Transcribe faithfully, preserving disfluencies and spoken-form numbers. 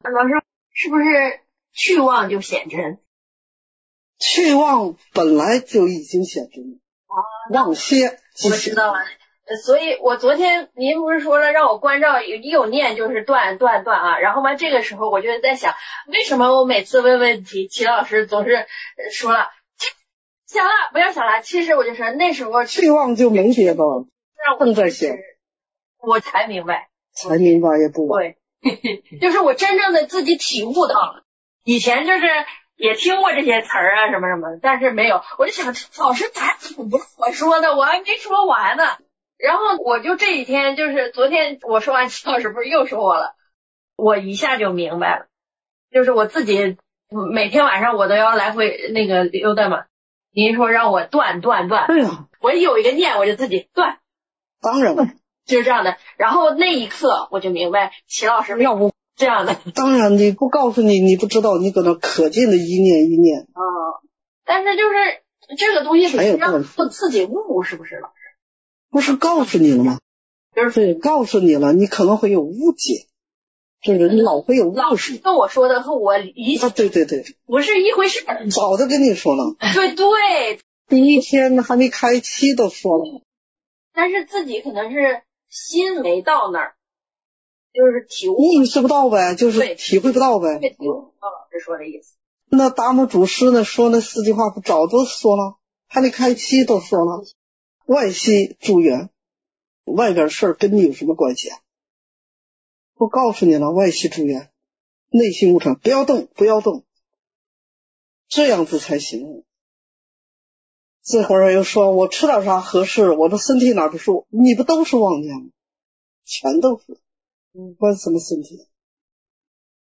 老师，是不是去妄就显真？ 去妄本来就已经显真了，妄歇即我知道了。所以我昨天您不是说了让我关照一有念就是断断断啊，然后嘛这个时候我就在想，为什么我每次问问题齐老师总是说了想了不要想了，其实我就说那时候去妄就没别的了，正在想， 我才明白才明白也不晚。 对就是我真正的自己体悟到了，以前就是也听过这些词儿啊什么什么，但是没有，我就想老师咋不是我说的，我还没说完呢。然后我就这几天就是昨天我说完齐老师不是又说我了，我一下就明白了，就是我自己每天晚上我都要来回那个溜达嘛，您说让我断断断， 对呀， 我一有一个念我就自己断， 当然了， 就是这样的。然后那一刻我就明白齐老师要不这样的。 当然你不告诉你你不知道，你搁那可劲的一念一念。 哦，但是就是这个东西得让自己悟，是不是老师？ 不是告诉你了吗？就是告诉你了，你可能会有误解，这人老会有误解。 跟我说的和我理解、 啊、对对对， 不是一回事。 早就跟你说了。 对对， 第一天还没开期都说了。 但是自己可能是心没到那儿，就是体悟意识不到呗，就是体会不到呗。 对，体悟到老师说的意思。 那达摩祖师呢说那四句话不早都说了，还没开期都说了。外息助缘，外边事儿跟你有什么关系啊？我告诉你了，外息助缘，内心无常，不要动，不要动，这样子才行。这会儿又说我吃点啥合适，我的身体哪不舒服，你不都是妄念吗？全都是，关什么身体？